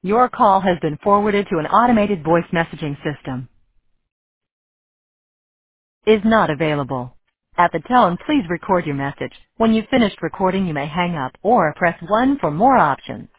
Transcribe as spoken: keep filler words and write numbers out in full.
Your call has been forwarded to an automated voice messaging system. Is not available. At the tone, please record your message. When you've finished recording, you may hang up or press one for more options.